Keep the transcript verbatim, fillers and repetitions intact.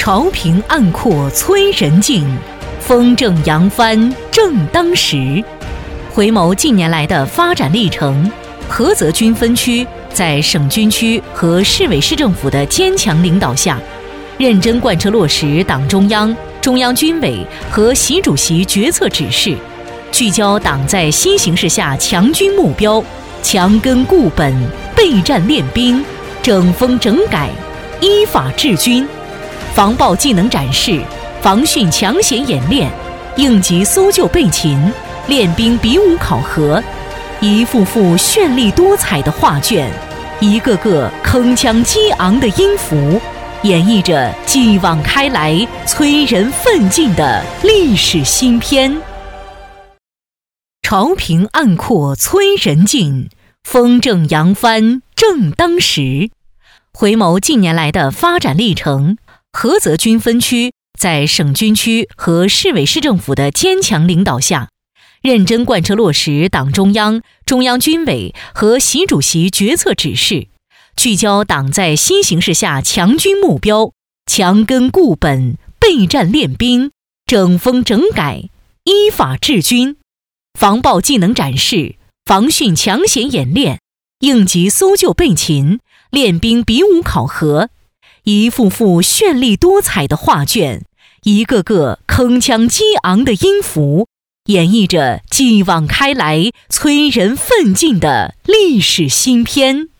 朝平暗阔催人进，风正扬帆正当时。回眸近年来的发展历程，菏泽军分区在省军区和市委市政府的坚强领导下，认真贯彻落实党中央、中央军委和习主席决策指示，聚焦党在新形势下强军目标，强根固本，备战练兵，整风整改，依法治军，防暴技能展示，防汛抢险演练，应急搜救备勤，练兵比武考核，一幅幅绚丽多彩的画卷，一个个铿锵激昂的音符，演绎着继往开来、催人奋进的历史新篇。朝平暗阔催人进，风正扬帆正当时。回眸近年来的发展历程，菏泽军分区在省军区和市委市政府的坚强领导下，认真贯彻落实党中央、中央军委和习主席决策指示，聚焦党在新形势下强军目标，强根固本，备战练兵，整风整改，依法治军，防暴技能展示，防汛抢险演练，应急搜救备勤，练兵比武考核，一幅幅绚丽多彩的画卷，一个个铿锵激昂的音符，演绎着继往开来、催人奋进的历史新篇。